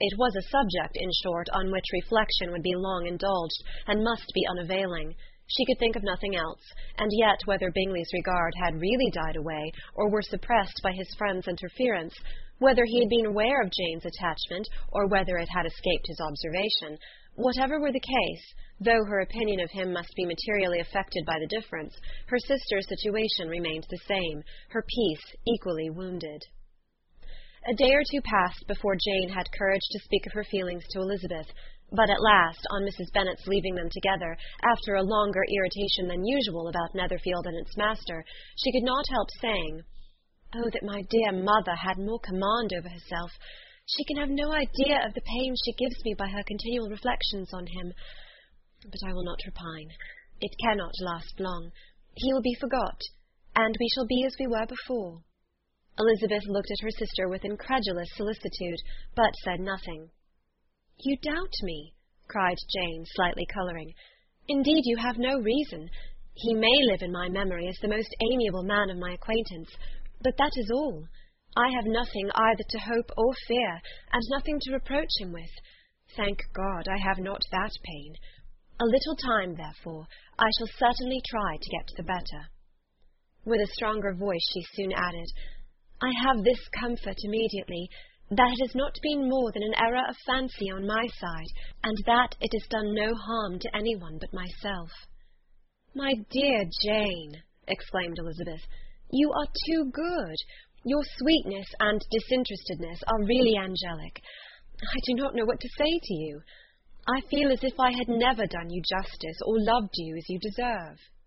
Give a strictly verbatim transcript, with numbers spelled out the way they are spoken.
It was a subject, in short, on which reflection would be long indulged, and must be unavailing. She could think of nothing else, and yet whether Bingley's regard had really died away, or were suppressed by his friend's interference, whether he had been aware of Jane's attachment, or whether it had escaped his observation, whatever were the case, though her opinion of him must be materially affected by the difference, her sister's situation remained the same, her peace equally wounded. A day or two passed before Jane had courage to speak of her feelings to Elizabeth, but at last, on Missus Bennet's leaving them together, after a longer irritation than usual about Netherfield and its master, she could not help saying, "Oh, that my dear mother had more command over herself! She can have no idea of the pain she gives me by her continual reflections on him. But I will not repine. It cannot last long. He will be forgot, and we shall be as we were before." Elizabeth looked at her sister with incredulous solicitude, but said nothing. "You doubt me?" cried Jane, slightly colouring. "Indeed, you have no reason. He may live in my memory as the most amiable man of my acquaintance, but that is all. I have nothing either to hope or fear, and nothing to reproach him with. Thank God, I have not that pain. A little time, therefore, I shall certainly try to get the better." With a stronger voice she soon added, "I have this comfort immediately, that it has not been more than an error of fancy on my side, and that it has done no harm to any one but myself." "My dear Jane," exclaimed Elizabeth, "you are too good. Your sweetness and disinterestedness are really angelic. I do not know what to say to you. I feel as if I had never done you justice, or loved you as you deserve."